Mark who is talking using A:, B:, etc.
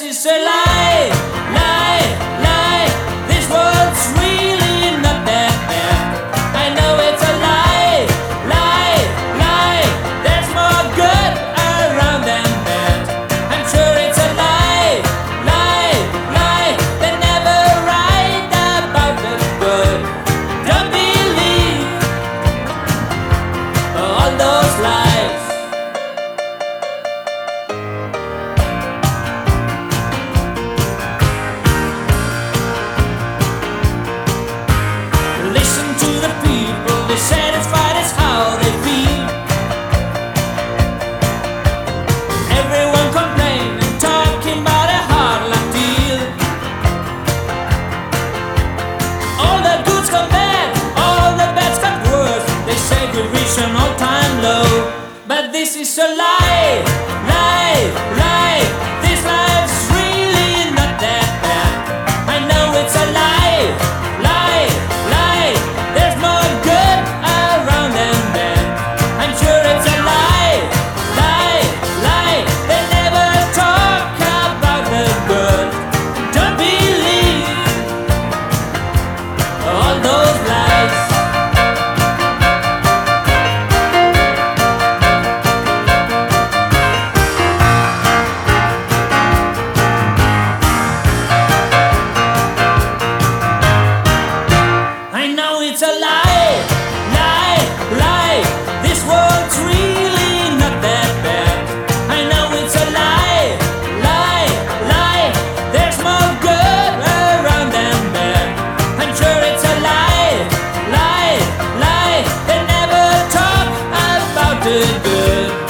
A: is a lie, lie, lie. This world's really not that bad. I know it's a lie, lie, lie. There's more good around than bad. I'm sure it's a lie, lie, lie. They never write about the good. Don't believe all those lies. Listen to the people, they're satisfied, it's how they feel. Everyone complaining, talking about a hard luck deal. All the goods got bad, all the bads got worse. They say we reach an all-time low, but this is a lie, lie, lie. This life's really not that bad. I know it's a lie, lie, lie. There's more good around than bad. I'm sure it's a lie, lie, lie. They never talk about the good. Don't believe all those lies. I know it's a lie, lie, lie. This world's really not that bad. I know it's a lie, lie, lie. There's more good around than bad. I'm sure it's a lie, lie, lie. They never talk about the good.